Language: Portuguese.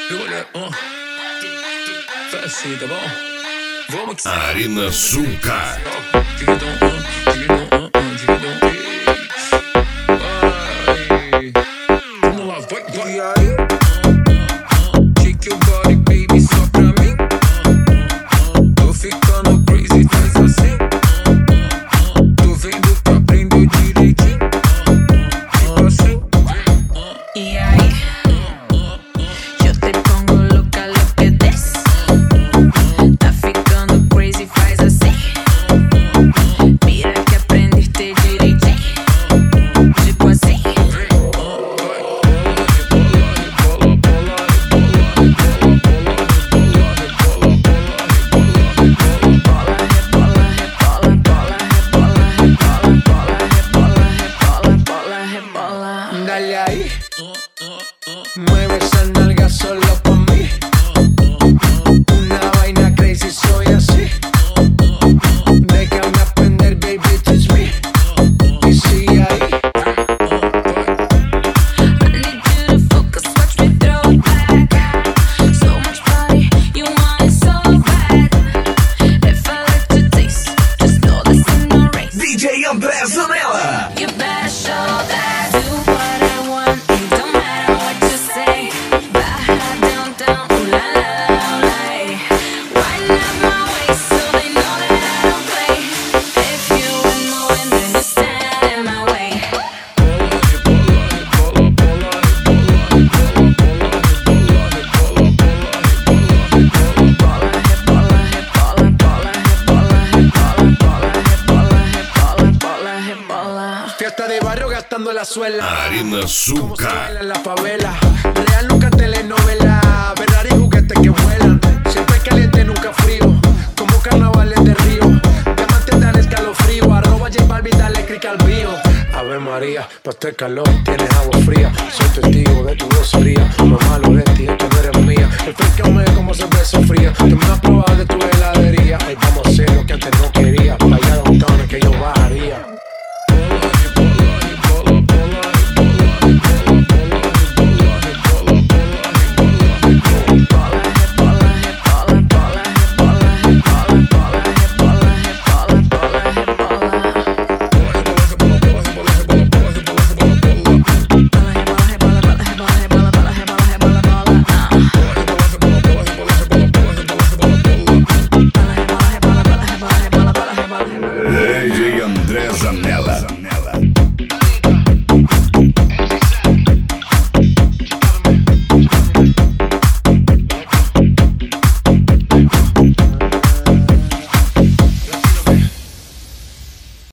Assim, tá bom? Vamos que Arena Sulca. Vamos lá, vai. E aí? Shake your body, baby, só pra mim. Tô ficando crazy, faz assim. Tô vendo que aprendeu direitinho. Tipo assim. E aí? Eu te pongo louca, louca desse. Tá ficando crazy, faz assim. Mira que aprendiste direitinho. Tipo assim. Dale ahí, mueve esa nalga solo pa' mí. Una vaina crazy, soy así. Déjame aprender, baby, teach me. Y sigue ahí. I need you to focus, watch me throw it back. So much body, you want it so bad. If I let you taste, just know this ain't no race. DJ André Zanella. You better show that. Do what I want, it don't matter what you say. Baja down, down, ooh la la la la. Wind up my waist so they know that I don't play. If you ain't moving, then you stand in my way. Fiesta de barrio gastando la suela. Arena Como se Sulca. baila en la favela. Real nunca telenovela. Ferrari juguetes que vuelan. Siempre caliente, nunca frío. Como carnavales de Río. Diamantes dan escalofrío. @ J Balvin, dale click al bio. Ave María, pa' este calor tienes agua fría. Soy testigo